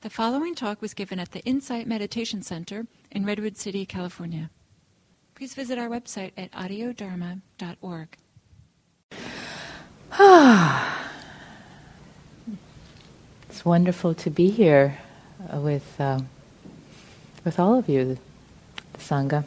The following talk was given at the Insight Meditation Center in Redwood City, California. Please visit our website at audiodharma.org. It's wonderful to be here with all of you, the Sangha.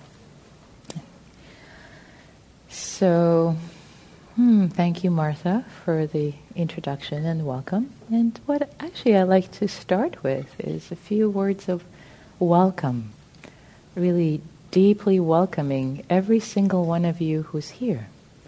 So, thank you, Martha, for the introduction and welcome. And what actually I'd like to start with is a few words of welcome, really deeply welcoming every single one of you who's here.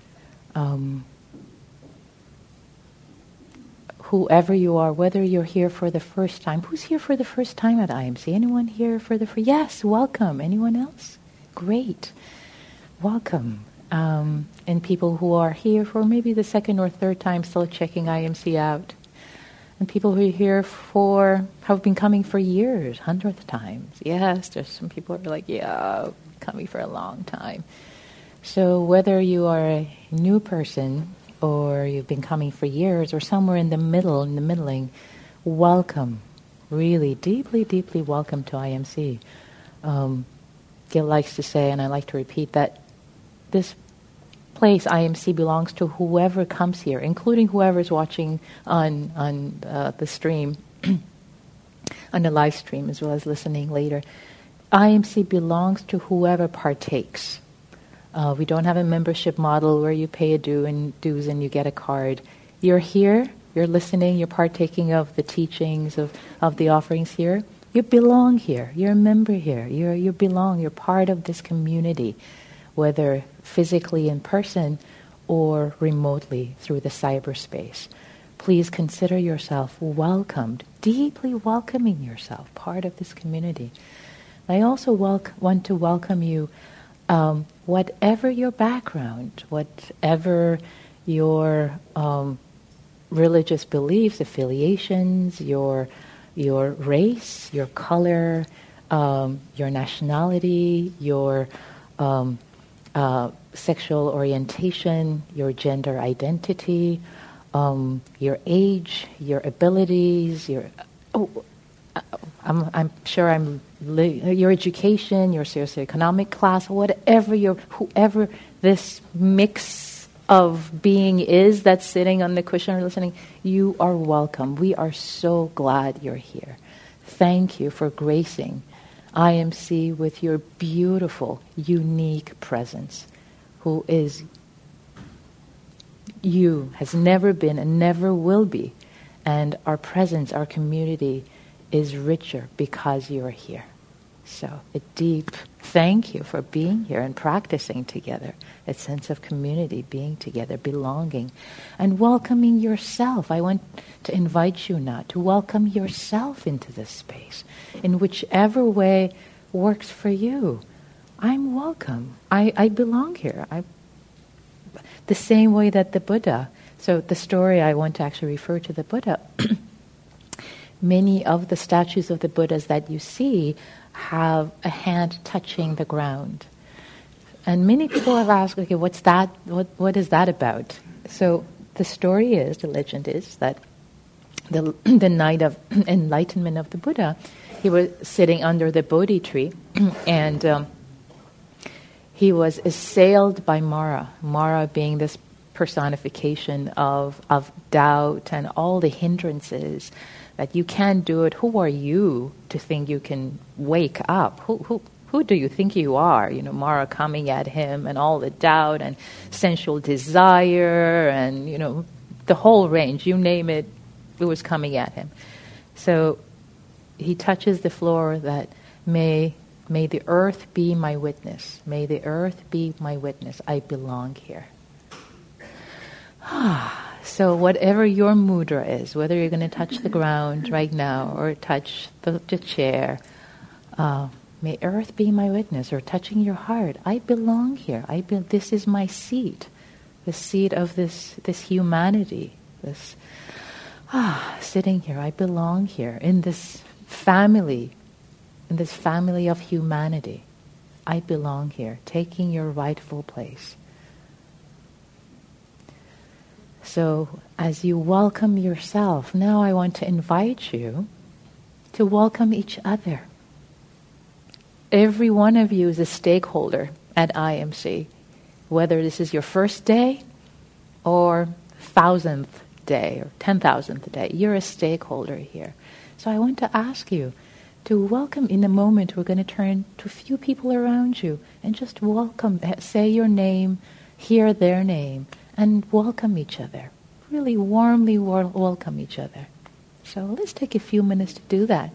Whoever you are, whether you're here for the first time. Who's here for the first time at IMC? Anyone here for the first? Yes, welcome. Anyone else? Great. Welcome. And people who are here for maybe the second or third time still checking IMC out. And people who are here have been coming for years, 100th times. Yes, there's some people who are like, yeah, coming for a long time. So whether you are a new person or you've been coming for years or somewhere in the middling, welcome. Really deeply, deeply welcome to IMC. Gil likes to say, and I like to repeat, that this place, IMC, belongs to whoever comes here, including whoever's watching on the stream, on the live stream, as well as listening later. IMC belongs to whoever partakes. We don't have a membership model where you pay a dues and you get a card. You're here, you're listening, you're partaking of the teachings of the offerings here. You belong here. You're a member here. You belong. You're part of this community, whether physically in person or remotely through the cyberspace. Please consider yourself welcomed, deeply welcoming yourself, part of this community. I also want to welcome you, whatever your background, whatever your religious beliefs, affiliations, your race, your color, your nationality, your sexual orientation, your gender identity, your age, your abilities, your your education, your socioeconomic class, whoever this mix of being is that's sitting on the cushion or listening, you are welcome. We are so glad you're here. Thank you for gracing IMC with your beautiful, unique presence, who is you, has never been and never will be. And our presence, our community is richer because you are here. So a deep thank you for being here and practicing together, a sense of community, being together, belonging, and welcoming yourself. I want to invite you now to welcome yourself into this space in whichever way works for you. I'm welcome. I belong here. The same way that the Buddha, so the story I want to actually refer to the Buddha, many of the statues of the Buddhas that you see have a hand touching the ground. And many people have asked, okay, what's that? What is that about? So the story is, the legend is, that the night of enlightenment of the Buddha, he was sitting under the Bodhi tree and he was assailed by Mara. Mara being this personification of doubt and all the hindrances that you can't do it. Who are you to think you can wake up? Who do you think you are? You know, Mara coming at him and all the doubt and sensual desire and, you know, the whole range, you name it, it was coming at him. So he touches the floor that may the earth be my witness. May the earth be my witness. I belong here. So whatever your mudra is, whether you're going to touch the ground right now or touch the chair, may earth be my witness, or touching your heart. I belong here. This is my seat, the seat of this humanity. This sitting here. I belong here in this family of humanity. I belong here, taking your rightful place. So as you welcome yourself, now I want to invite you to welcome each other. Every one of you is a stakeholder at IMC, whether this is your first day or 1,000th day or 10,000th day. You're a stakeholder here. So I want to ask you to welcome. In a moment, we're going to turn to a few people around you and just welcome, say your name, hear their name, and welcome each other. Really warmly welcome each other. So let's take a few minutes to do that.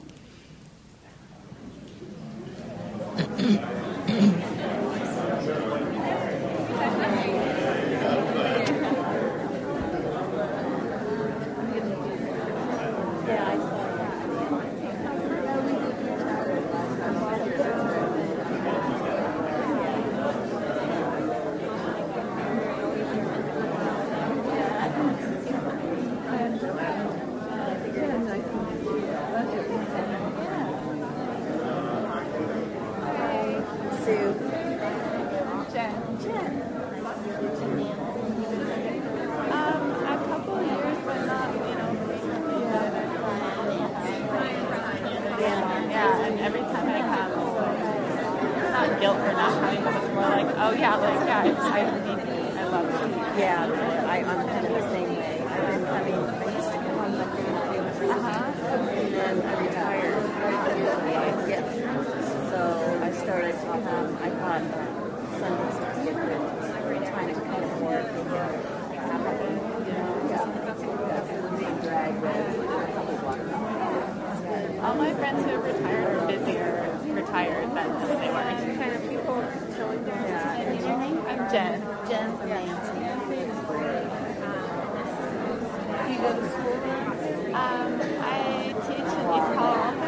All my friends who have retired are busier retired than they were. Kind of people chilling down. Yeah. And your name? I'm Jen. Jen from Nancy. Do you go to school? I teach in East Palo Alto.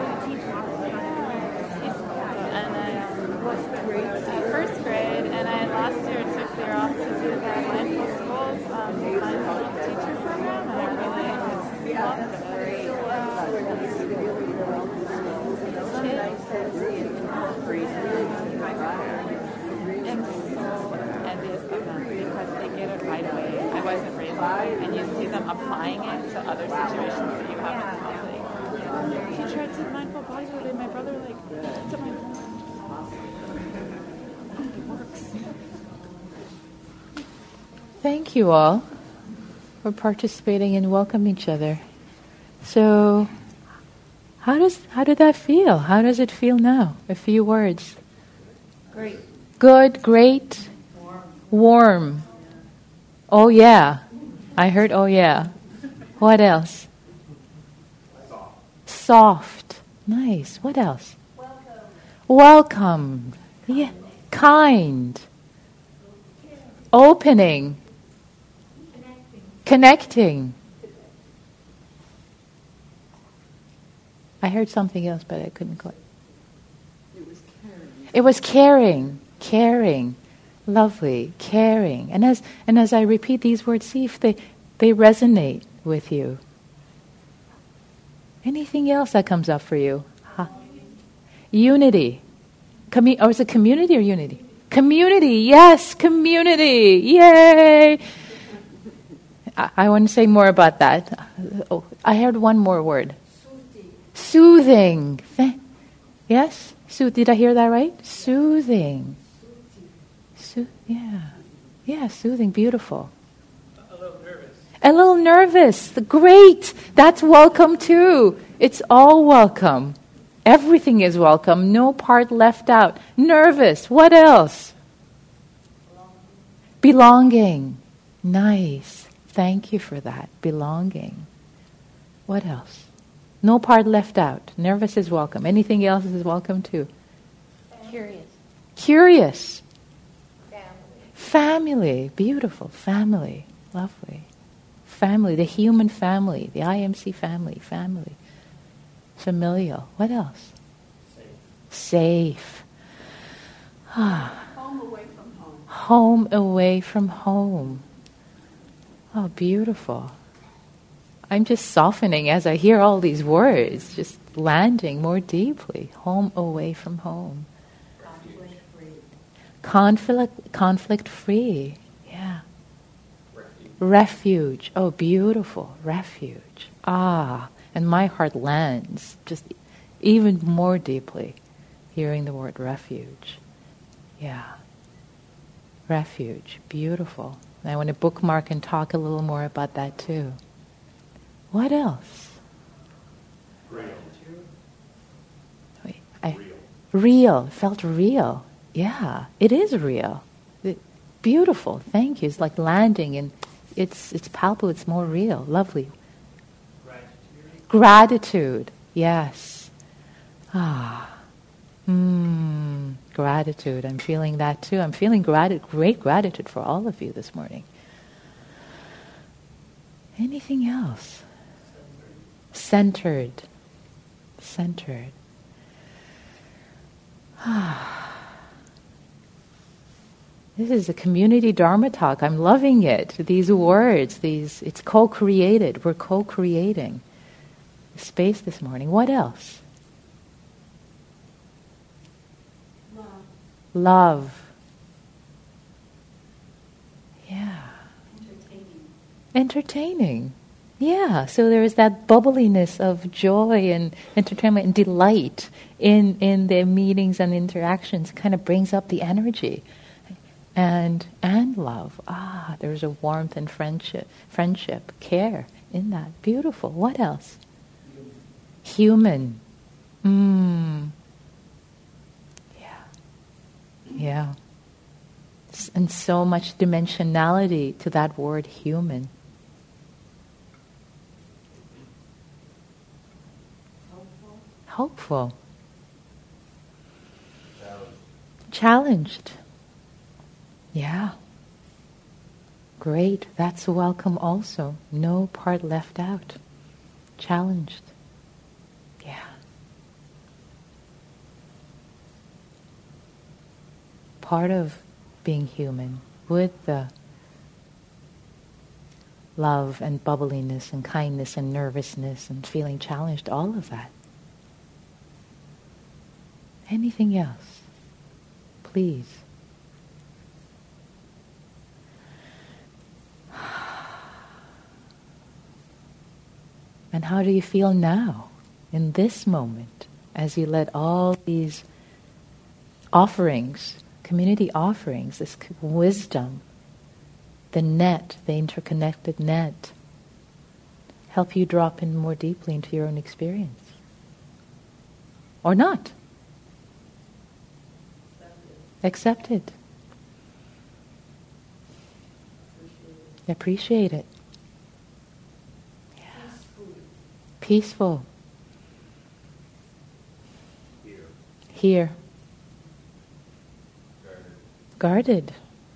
And I What's grade? first grade, and I last year took the year off to do the Mindful Schools Mindful Teacher Program, and I really loved it. I'm so envious of them because they get it right away. I wasn't raised that way, and you see them applying it to other situations that you have in public. Teacher, I did mindful bodybuilding. My brother did mindful. It works. Thank you all for participating and welcome each other. So, how did that feel? How does it feel now? A few words. Great. Good, great, warm. Oh yeah. I heard oh yeah. What else? Soft. Nice. What else? Welcome. Yeah. Kind. Opening. Connecting. I heard something else, but I couldn't quite. It was caring. Caring. Lovely. Caring. And as I repeat these words, see if they resonate with you. Anything else that comes up for you? Huh? Unity. Or is it community or unity? Community. Yes, community. Yay! I want to say more about that. Oh, I heard one more word. Soothing. Yes? Did I hear that right? Soothing. Yeah, soothing. Beautiful. A little nervous. Great. That's welcome too. It's all welcome. Everything is welcome. No part left out. Nervous. What else? Belonging. Nice. Thank you for that. Belonging. What else? No part left out. Nervous is welcome. Anything else is welcome too. Curious. Curious. Family. Beautiful. Family. Lovely. Family. The human family. The IMC family. Family. Familial. What else? Safe. Home away from home. Home away from home. Oh, beautiful. I'm just softening as I hear all these words, just landing more deeply. Home away from home. Conflict free. Yeah. Refuge. Oh, beautiful. Refuge. And my heart lands just even more deeply hearing the word refuge. Yeah. Refuge. Beautiful. And I want to bookmark and talk a little more about that too. What else? Real. Wait, Real. Real. Felt real. Yeah, it is real. Beautiful. Thank you. It's like landing, and it's palpable. It's more real. Lovely. Gratitude. Yes. Gratitude. I'm feeling that too. I'm feeling great gratitude for all of you this morning. Anything else? Centered. Centered. This is a community Dharma talk. I'm loving it. These words, it's co-created. We're co-creating the space this morning. What else? Love. Yeah. Entertaining. Yeah. So there is that bubbliness of joy and entertainment and delight in the meetings and interactions. Kind of brings up the energy. And love. There's a warmth and friendship, care in that. Beautiful. What else? Human. Yeah. And so much dimensionality to that word human. Hopeful. Challenged. Yeah. Great. That's welcome also. No part left out. Challenged. Yeah. Part of being human with the love and bubbliness and kindness and nervousness and feeling challenged, all of that. Anything else? Please. And how do you feel now, in this moment, as you let all these offerings, community offerings, this wisdom, the net, the interconnected net, help you drop in more deeply into your own experience? Or not? Accept it. Appreciate it. Peaceful. Here. Guarded.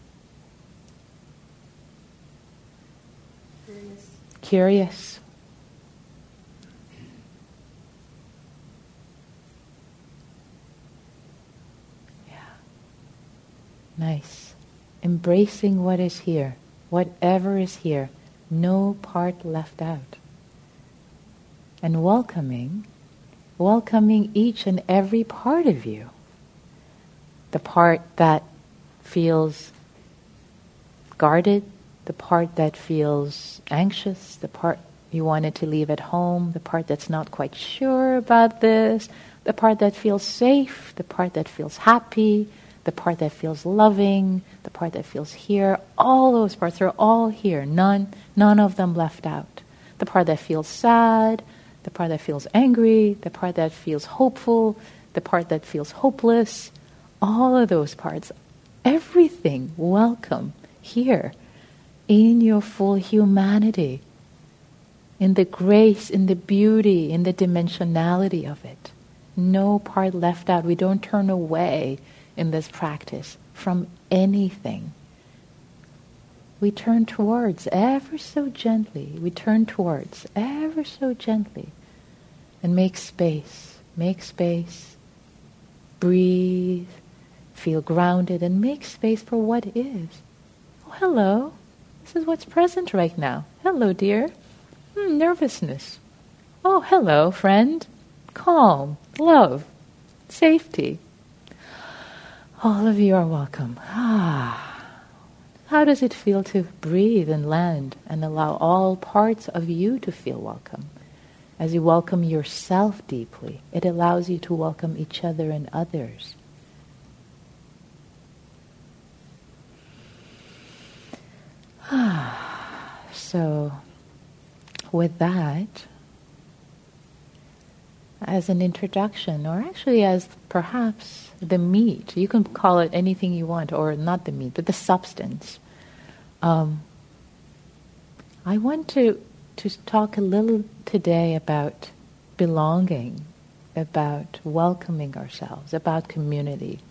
Curious. Yeah. Nice. Embracing what is here. Whatever is here. No part left out. And welcoming each and every part of you. The part that feels guarded, the part that feels anxious, the part you wanted to leave at home, the part that's not quite sure about this, the part that feels safe, the part that feels happy, the part that feels loving, the part that feels here. All those parts are all here. None of them left out. The part that feels sad, the part that feels angry, the part that feels hopeful, the part that feels hopeless, all of those parts, everything, welcome here in your full humanity, in the grace, in the beauty, in the dimensionality of it. No part left out. We don't turn away in this practice from anything. We turn towards ever so gently. We turn towards ever so gently and make space. Make space. Breathe. Feel grounded and make space for what is. Oh, hello. This is what's present right now. Hello, dear. Nervousness. Oh, hello, friend. Calm. Love. Safety. All of you are welcome. How does it feel to breathe and land and allow all parts of you to feel welcome? as you welcome yourself deeply, it allows you to welcome each other and others. So, with that, as an introduction, or actually as perhaps the meat, you can call it anything you want, or not the meat, but the substance. I want to talk a little today about belonging, about welcoming ourselves, about community.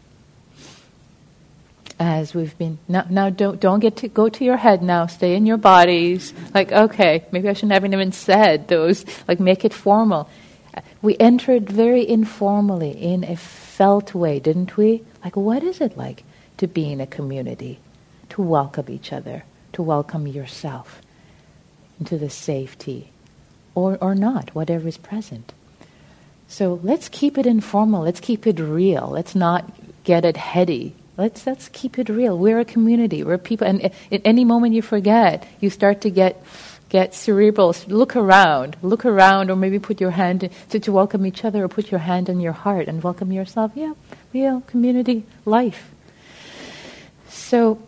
As we've been now, don't get to go to your head now. Stay in your bodies. Like, okay, maybe I shouldn't have even said those. Like, make it formal. We entered very informally in a felt way, didn't we? Like, what is it like to be in a community, to welcome each other, to welcome yourself into the safety, or not, whatever is present. So let's keep it informal. Let's keep it real. Let's not get it heady. Let's keep it real. We're a community. We're people. And at any moment you forget, you start to get cerebral. Look around, or maybe put your hand to welcome each other, or put your hand on your heart and welcome yourself. Yeah, real community life. So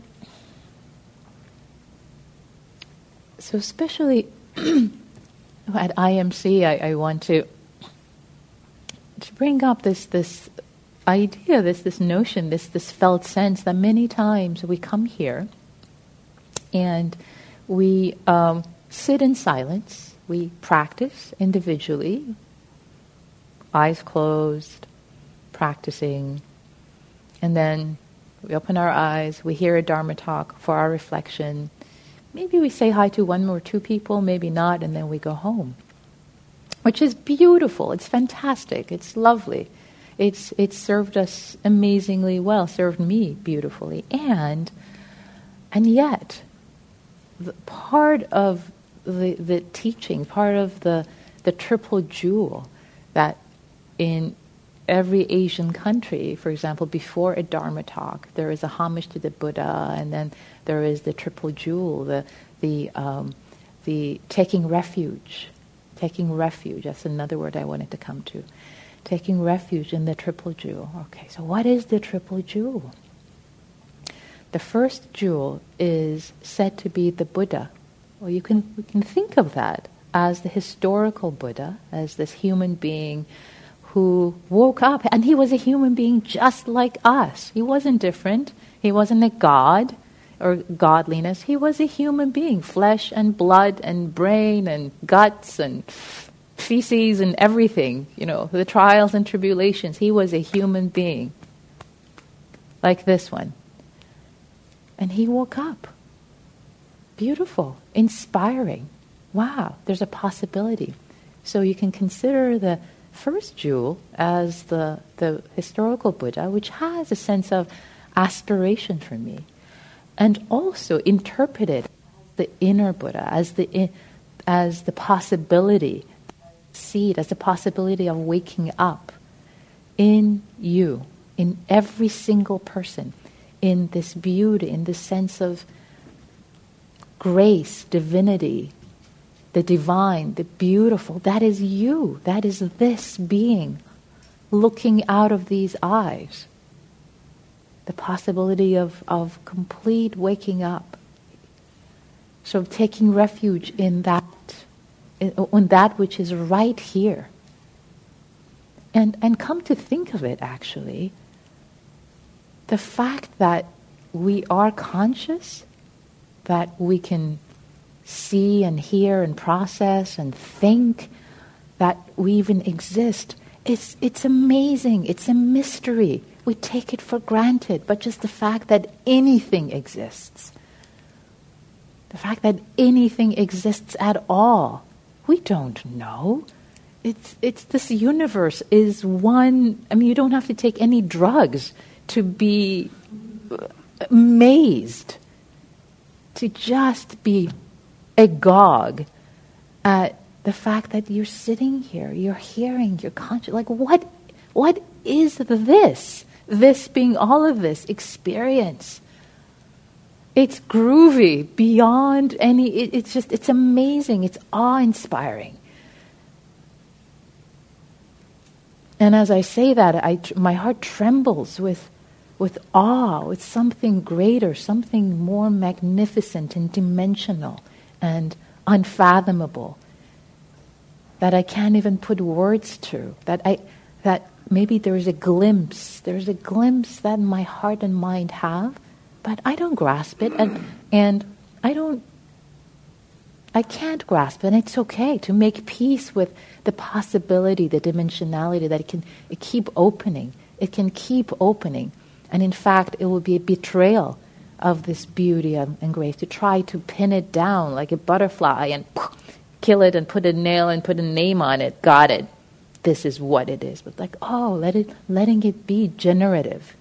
especially at IMC, I want to bring up this idea, this notion, this felt sense that many times we come here and we sit in silence, we practice individually, eyes closed, practicing, and then we open our eyes, we hear a Dharma talk for our reflection. Maybe we say hi to one or two people, maybe not, and then we go home. Which is beautiful, it's fantastic, it's lovely. It's served us amazingly well, served me beautifully. And yet, part of the teaching, part of the triple jewel that in every Asian country, for example, before a Dharma talk, there is a homage to the Buddha, and then there is the triple jewel, the taking refuge. Taking refuge, that's another word I wanted to come to. Taking refuge in the triple jewel. Okay, so what is the triple jewel? The first jewel is said to be the Buddha. Well, we can think of that as the historical Buddha, as this human being who woke up, and he was a human being just like us. He wasn't different. He wasn't a god or godliness. He was a human being, flesh and blood and brain and guts and feces and everything, the trials and tribulations. He was a human being like this one. And he woke up. Beautiful, inspiring. Wow, there's a possibility. So you can consider the first jewel as the historical Buddha, which has a sense of aspiration for me, and also interpreted the inner Buddha as the possibility, seed, as the possibility of waking up in you, in every single person, in this beauty, in this sense of grace, divinity, the divine, the beautiful. That is you. That is this being looking out of these eyes. The possibility of complete waking up. So taking refuge in that which is right here. And come to think of it, actually, the fact that we are conscious, that we can see and hear and process and think, that we even exist, it's amazing. It's a mystery. We take it for granted, but just the fact that anything exists, the fact that anything exists at all, we don't know. It's this universe is one. I mean, you don't have to take any drugs to be amazed, to just be agog at the fact that you're sitting here, you're hearing, you're conscious. Like, what is this? This being all of this experience. It's groovy beyond any, it's amazing, it's awe-inspiring. And as I say that, my heart trembles with awe, with something greater, something more magnificent and dimensional and unfathomable that I can't even put words to. That maybe there's a glimpse that my heart and mind have, but I don't grasp it, and I can't grasp it, and it's okay to make peace with the possibility, the dimensionality that it keep opening. It can keep opening. And in fact, it will be a betrayal of this beauty and grace to try to pin it down like a butterfly and kill it and put a nail and put a name on it. Got it. This is what it is. But letting it be generative,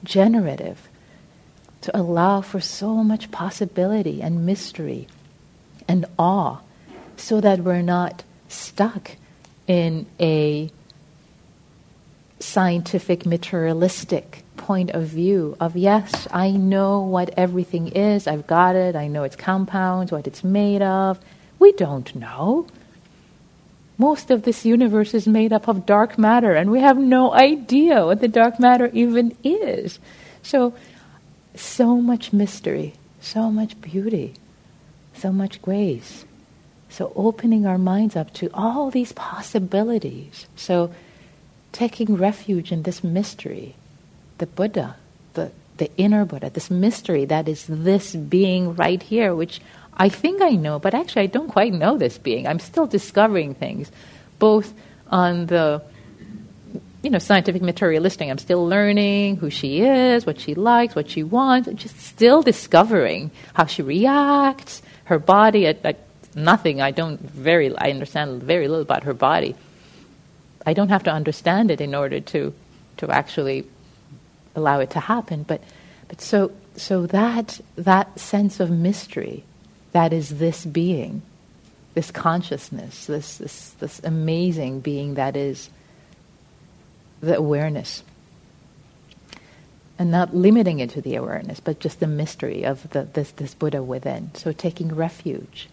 to allow for so much possibility and mystery and awe, so that we're not stuck in a scientific, materialistic point of view of, yes, I know what everything is, I've got it, I know its compounds, what it's made of. We don't know. Most of this universe is made up of dark matter, and we have no idea what the dark matter even is. So much mystery, so much beauty, so much grace. So opening our minds up to all these possibilities. So taking refuge in this mystery, the Buddha, the inner Buddha, this mystery that is this being right here, which I think I know, but actually I don't quite know this being. I'm still discovering things, both on the scientific materialistic. I'm still learning who she is, what she likes, what she wants. I'm just still discovering how she reacts, her body. Nothing. I understand very little about her body. I don't have to understand it in order to actually allow it to happen. But so that sense of mystery, that is this being, this consciousness, this amazing being that is the awareness. And not limiting it to the awareness, but just the mystery of this Buddha within. So taking refuge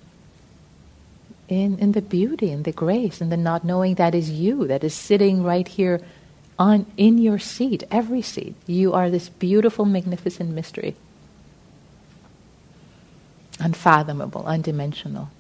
in the beauty, in the grace, in the not knowing that is you, that is sitting right here in your seat, every seat. You are this beautiful, magnificent mystery. Unfathomable, undimensional.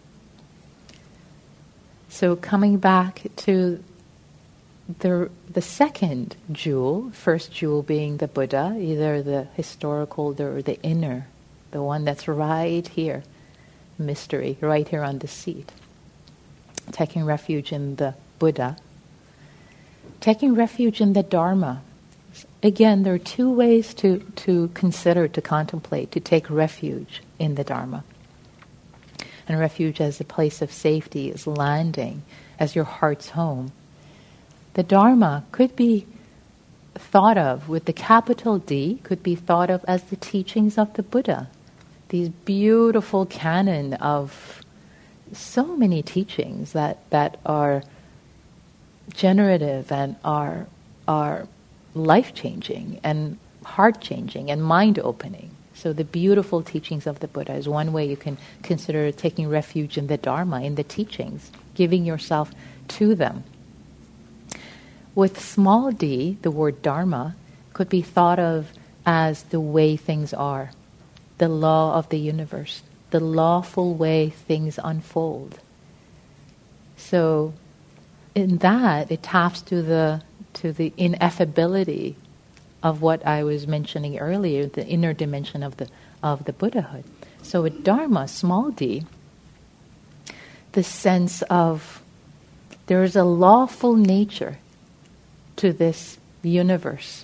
So coming back to the second jewel, first jewel being the Buddha, either the historical or the inner, the one that's right here, mystery, right here on the seat. Taking refuge in the Buddha. Taking refuge in the Dharma. Again, there are two ways to consider, to contemplate, to take refuge in the Dharma. And refuge as a place of safety, as landing, as your heart's home. The Dharma could be thought of with the capital D, could be thought of as the teachings of the Buddha. These beautiful canon of so many teachings that are generative and are life-changing and heart-changing and mind-opening. So the beautiful teachings of the Buddha is one way you can consider taking refuge in the Dharma, in the teachings, giving yourself to them. With small d, the word Dharma could be thought of as the way things are, the law of the universe, the lawful way things unfold. So in that, it taps to the ineffability of what I was mentioning earlier, the inner dimension of the Buddhahood. So with Dharma, small d, the sense of there is a lawful nature to this universe.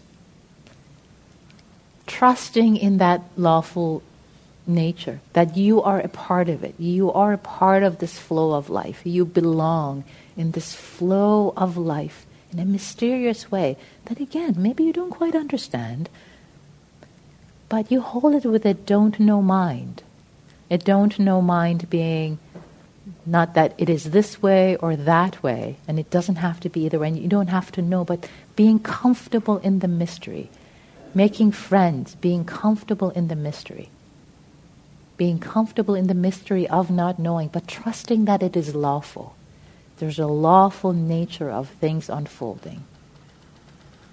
Trusting in that lawful nature, that you are a part of it. You are a part of this flow of life. You belong in this flow of life in a mysterious way that, again, maybe you don't quite understand, but you hold it with a don't know mind. A don't know mind being not that it is this way or that way, and it doesn't have to be either way, and you don't have to know, but being comfortable in the mystery, making friends, being comfortable in the mystery. Being comfortable in the mystery of not knowing, but trusting that it is lawful. There's a lawful nature of things unfolding.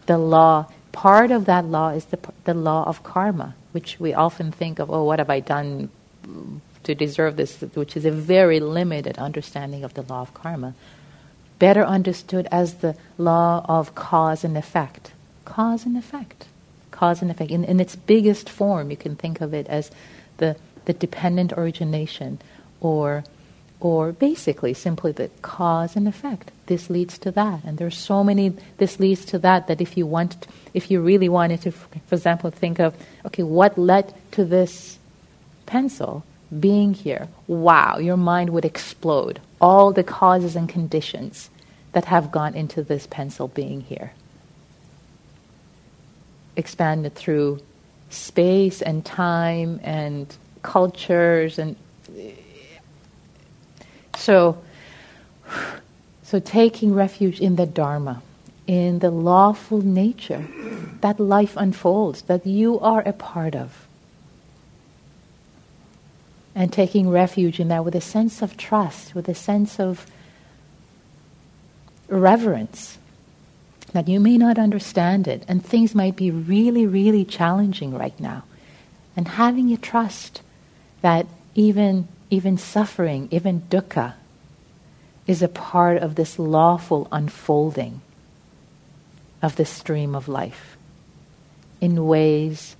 the law, part of that law is the law of karma, which we often think of, oh, what have I done to deserve this, which is a very limited understanding of the law of karma. Better understood as the law of cause and effect. Cause and effect. Cause and effect. In its biggest form, you can think of it as the dependent origination, or basically simply the cause and effect. This leads to that, and there's so many. This leads to that if you really wanted to, for example, think of, okay, what led to this pencil being here? Wow, your mind would explode. All the causes and conditions that have gone into this pencil being here. Expanded through space and time and cultures, and so taking refuge in the Dharma, in the lawful nature that life unfolds, that you are a part of. And taking refuge in that with a sense of trust, with a sense of reverence, that you may not understand it, and things might be really, really challenging right now. And having a trust that even suffering, even dukkha, is a part of this lawful unfolding of the stream of life in ways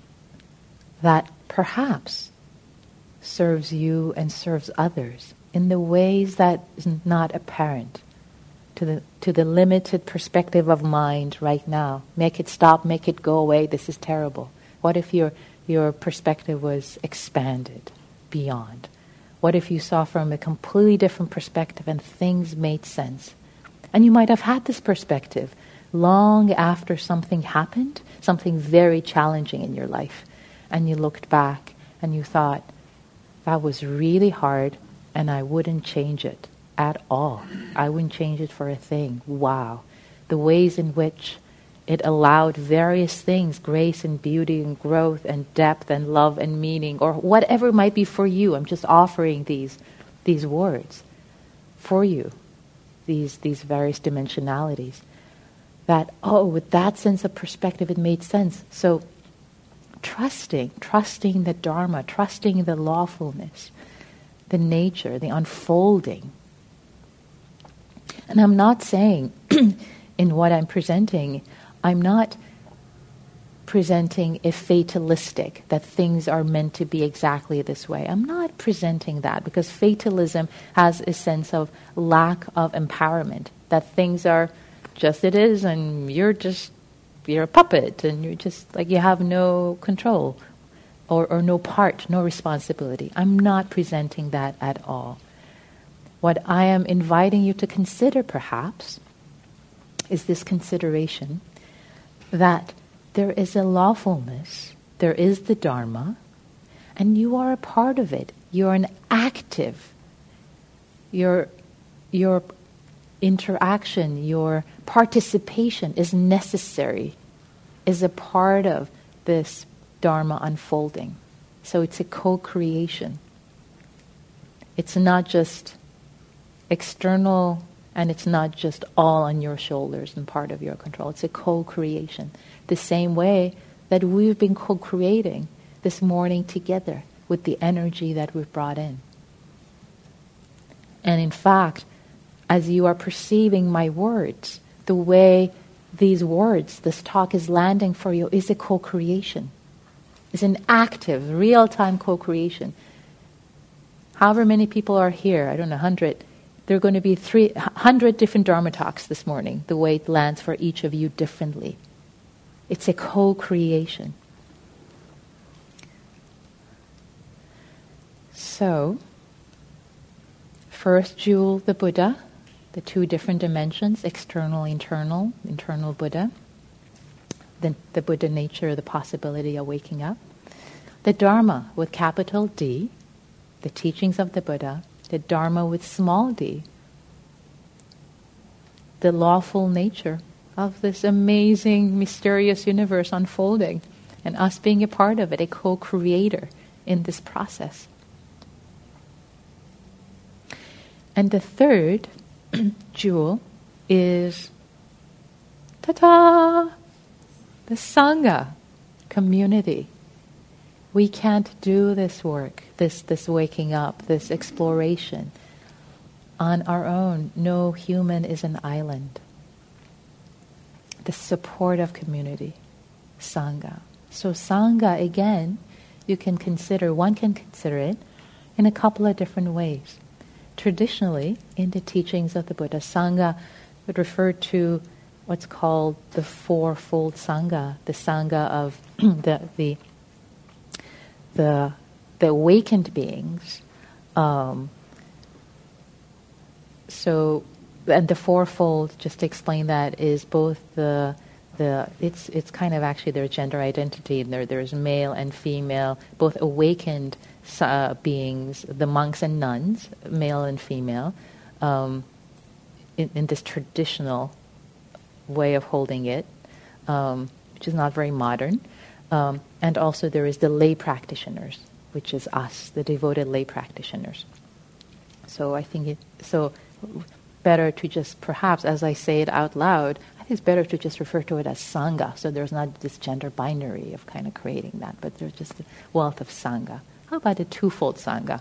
that perhaps serves you and serves others in the ways that is not apparent to the limited perspective of mind right now. Make it stop, make it go away, this is terrible. What if your perspective was expanded beyond? What if you saw from a completely different perspective and things made sense? And you might have had this perspective long after something happened, something very challenging in your life, and you looked back and you thought, that was really hard and I wouldn't change it at all. I wouldn't change it for a thing. Wow. The ways in which it allowed various things, grace and beauty and growth and depth and love and meaning, or whatever it might be for you. I'm just offering these words for you, these various dimensionalities. That, with that sense of perspective, it made sense. So trusting the Dharma, trusting the lawfulness, the nature, the unfolding. And I'm not saying in what I'm presenting, I'm not presenting a fatalistic, that things are meant to be exactly this way. I'm not presenting that, because fatalism has a sense of lack of empowerment, that things are just it is and you're a puppet and you're just like you have no control or no part, no responsibility. I'm not presenting that at all. What I am inviting you to consider perhaps is this consideration that there is a lawfulness, there is the Dharma, and you are a part of it. You're an active. Your interaction, your participation is necessary, is a part of this Dharma unfolding. So it's a co-creation. It's not just external, and it's not just all on your shoulders and part of your control. It's a co-creation. The same way that we've been co-creating this morning together with the energy that we've brought in. And in fact, as you are perceiving my words, the way these words, this talk is landing for you is a co-creation. It's an active, real-time co-creation. However many people are here, I don't know, 100, there are going to be 300 different Dharma talks this morning, the way it lands for each of you differently. It's a co-creation. So, first jewel, the Buddha, the two different dimensions, external, internal Buddha, the Buddha nature, the possibility of waking up. The Dharma with capital D, the teachings of the Buddha. The Dharma with small d, the lawful nature of this amazing, mysterious universe unfolding, and us being a part of it, a co-creator in this process. And the third jewel is Ta-da! The Sangha, community. We can't do this work, this waking up, this exploration on our own. No human is an island. The support of community, Sangha. So Sangha, again, one can consider it in a couple of different ways. Traditionally, in the teachings of the Buddha, Sangha would refer to what's called the fourfold Sangha, the Sangha of the awakened beings. And the fourfold, just to explain that, is both it's kind of actually their gender identity, and there's male and female, both awakened beings, the monks and nuns, male and female, in this traditional way of holding it, which is not very modern. And also there is the lay practitioners, which is us, the devoted lay practitioners. So I think better to just, perhaps as I say it out loud, I think it's better to just refer to it as Sangha, so there's not this gender binary of kind of creating that, but there's just the wealth of Sangha. How about the twofold Sangha?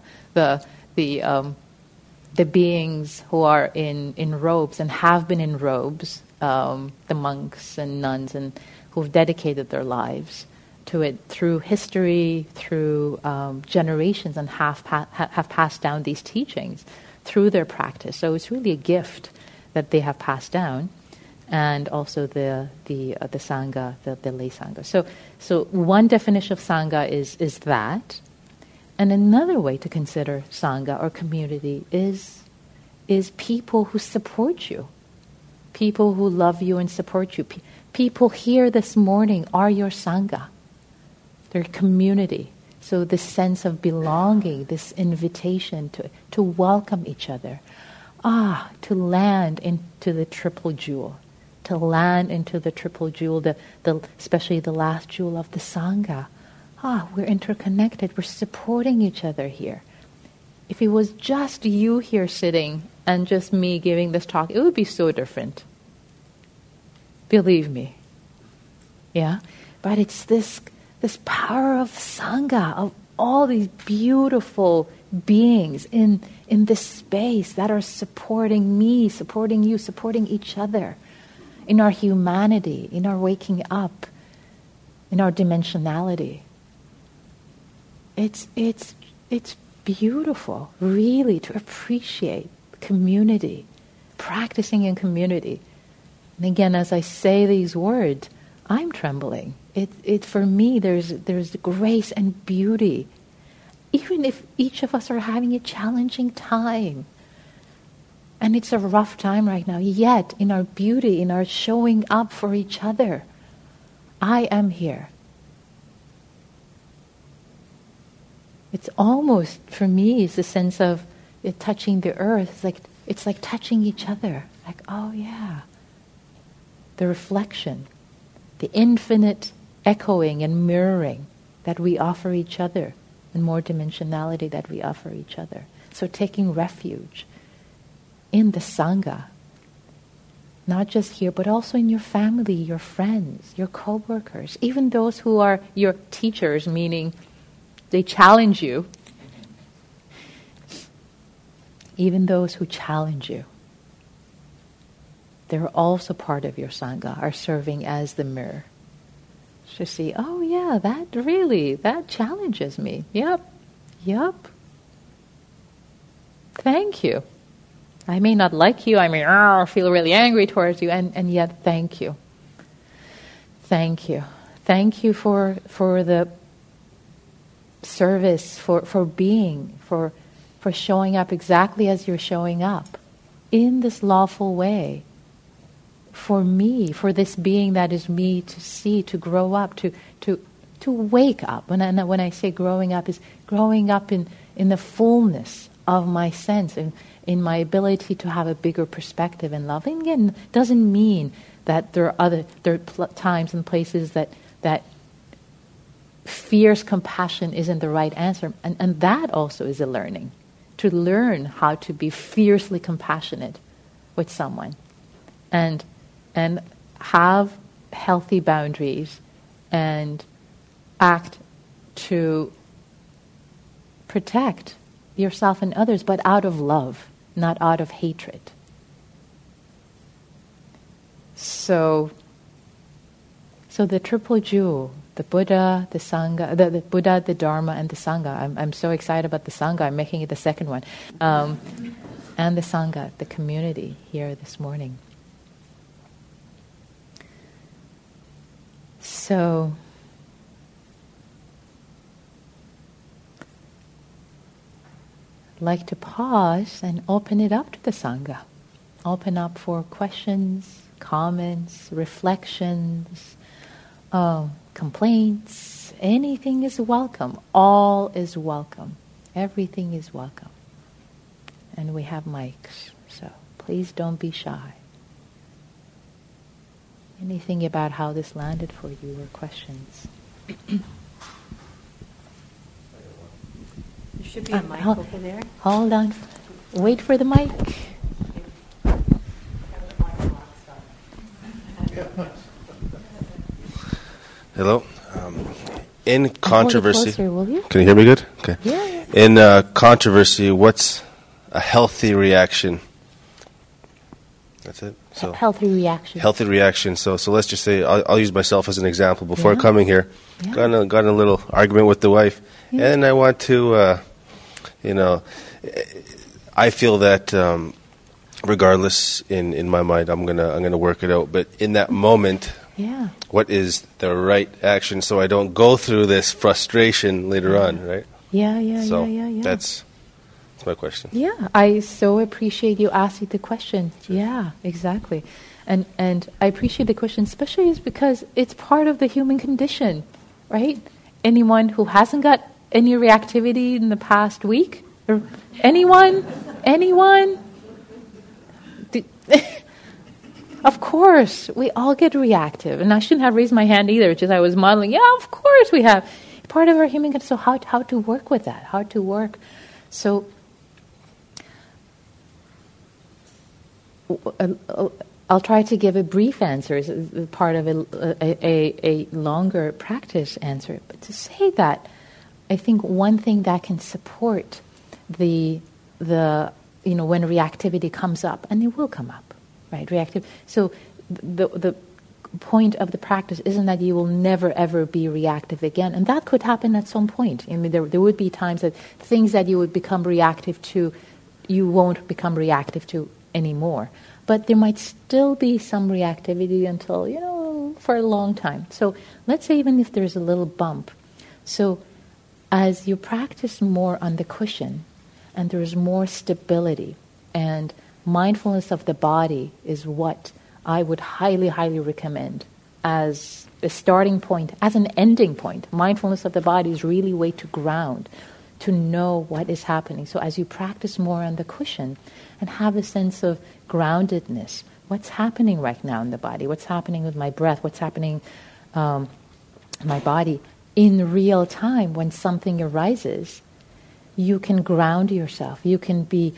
The beings who are in robes and have been in robes, the monks and nuns, and who've dedicated their lives to it through history, through generations, and have passed down these teachings through their practice. So it's really a gift that they have passed down, and also the Sangha, the lay Sangha. So one definition of Sangha is that. And another way to consider Sangha or community is people who support you, people who love you and support you. People here this morning are your Sangha. They're community. So this sense of belonging, this invitation to welcome each other. To land into the triple jewel. To land into the triple jewel, especially the last jewel of the Sangha. We're interconnected. We're supporting each other here. If it was just you here sitting and just me giving this talk, it would be so different. Believe me. Yeah? But it's this power of Sangha, of all these beautiful beings in this space that are supporting me, supporting you, supporting each other in our humanity, in our waking up, in our dimensionality. It's beautiful, really, to appreciate community, practicing in community. And again, as I say these words, I'm trembling. It for me, there's grace and beauty. Even if each of us are having a challenging time, and it's a rough time right now, yet in our beauty, in our showing up for each other, I am here. It's almost, for me, it's a sense of it touching the earth. It's like touching each other. Like, oh yeah. The reflection, the infinite echoing and mirroring that we offer each other, and more dimensionality that we offer each other. So taking refuge in the Sangha, not just here, but also in your family, your friends, your co-workers, even those who are your teachers, meaning they challenge you. Even those who challenge you, they're also part of your Sangha, are serving as the mirror. To see, oh yeah, that challenges me. Yep. Thank you. I may not like you, I may feel really angry towards you, and yet thank you. Thank you. Thank you for the service, for being, for showing up exactly as you're showing up in this lawful way. For me, for this being that is me, to see, to grow up, to wake up. When I say growing up, is growing up in the fullness of my sense, in my ability to have a bigger perspective and love. And again, doesn't mean that there are times and places that fierce compassion isn't the right answer. And that also is a learning. To learn how to be fiercely compassionate with someone. And have healthy boundaries and act to protect yourself and others, but out of love, not out of hatred. So the triple jewel, the Buddha, the Sangha, the Buddha, the Dharma, and the Sangha. I'm so excited about the Sangha. I'm making it the second one. And the Sangha, the community here this morning. So I'd like to pause and open it up to the Sangha. Open up for questions, comments, reflections, complaints. Anything is welcome. All is welcome. Everything is welcome. And we have mics, so please don't be shy. Anything about how this landed for you or questions? There should be a mic over there. Hold on. Wait for the mic. Hello. In controversy, Closer, will you? can you hear me good? Okay. Yeah. In controversy, what's a healthy reaction? That's it. So Healthy reaction. healthy reaction. So let's just say I'll use myself as an example. Before Yeah. coming here, Yeah. got in a little argument with the wife, Yeah. and I want to, I feel that regardless, in my mind, I'm gonna work it out. But in that moment, Yeah. what is the right action so I don't go through this frustration later on, right? Yeah. So Yeah. that's my question. Yeah, I so appreciate you asking the question. Yeah, exactly. And I appreciate the question, especially is because it's part of the human condition, right? Anyone who hasn't got any reactivity in the past week? Or anyone? Of course, we all get reactive. And I shouldn't have raised my hand either, just I was modeling. Yeah, of course we have. Part of our human condition. So how to work with that? How to work? So I'll try to give a brief answer as part of a longer practice answer. But to say that, I think one thing that can support the when reactivity comes up, and it will come up, right? Reactive. So the point of the practice isn't that you will never ever be reactive again, and that could happen at some point. I mean, there would be times that things that you would become reactive to, you won't become reactive to anymore. But there might still be some reactivity until, for a long time. So let's say even if there's a little bump. So as you practice more on the cushion and there's more stability, and mindfulness of the body is what I would highly, highly recommend as a starting point, as an ending point. Mindfulness of the body is really a way to ground, to know what is happening. So as you practice more on the cushion and have a sense of groundedness, what's happening right now in the body, what's happening with my breath, what's happening in my body, in real time when something arises, you can ground yourself. You can be,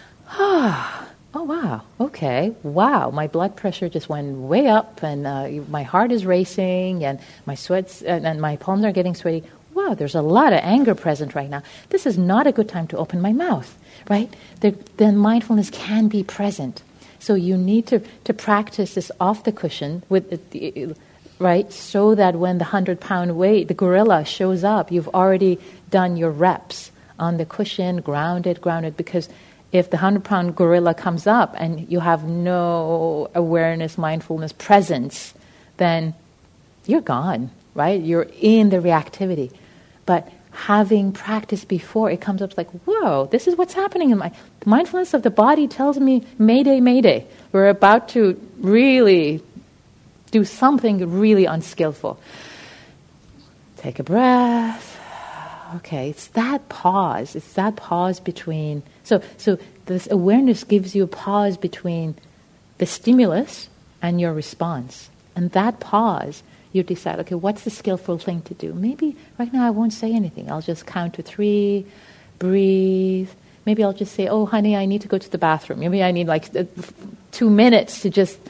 oh wow, okay, wow, my blood pressure just went way up, and my heart is racing, and my sweats, and my palms are getting sweaty. Wow, there's a lot of anger present right now. This is not a good time to open my mouth, right? Then mindfulness can be present. So you need to practice this off the cushion right? So that when the 100-pound weight, the gorilla shows up, you've already done your reps on the cushion, grounded, because if the 100-pound gorilla comes up and you have no awareness, mindfulness, presence, then you're gone, right? You're in the reactivity. But having practiced before, it comes up like, whoa, this is what's happening in my... The mindfulness of the body tells me, mayday, mayday. We're about to really do something really unskillful. Take a breath. Okay, it's that pause. It's that pause between... So this awareness gives you a pause between the stimulus and your response. And that pause, you decide, okay, what's the skillful thing to do? Maybe right now I won't say anything. I'll just count to 3, breathe. Maybe I'll just say, oh, honey, I need to go to the bathroom. Maybe I need 2 minutes to just...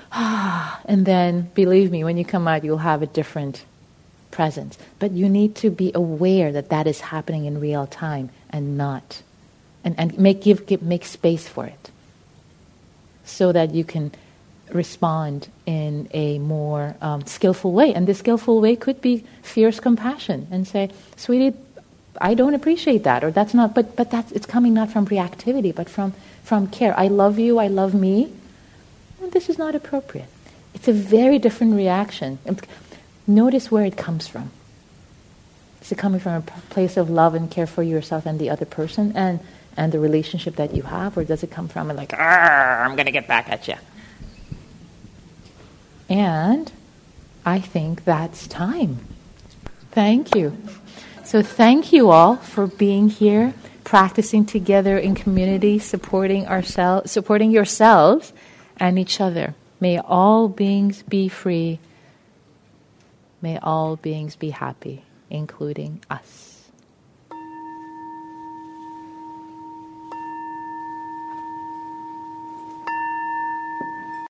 And then, believe me, when you come out, you'll have a different presence. But you need to be aware that that is happening in real time and not, and make space for it, so that you can respond in a more skillful way. And the skillful way could be fierce compassion and say, "Sweetie, I don't appreciate that," or "That's not." But it's coming not from reactivity, but from care. I love you. I love me. Well, this is not appropriate. It's a very different reaction. Notice where it comes from. Is it coming from a place of love and care for yourself and the other person and the relationship that you have, or does it come from like, I'm going to get back at you? And I think that's time. Thank you. So thank you all for being here, practicing together in community, supporting yourselves and each other. May all beings be free. May all beings be happy, including us.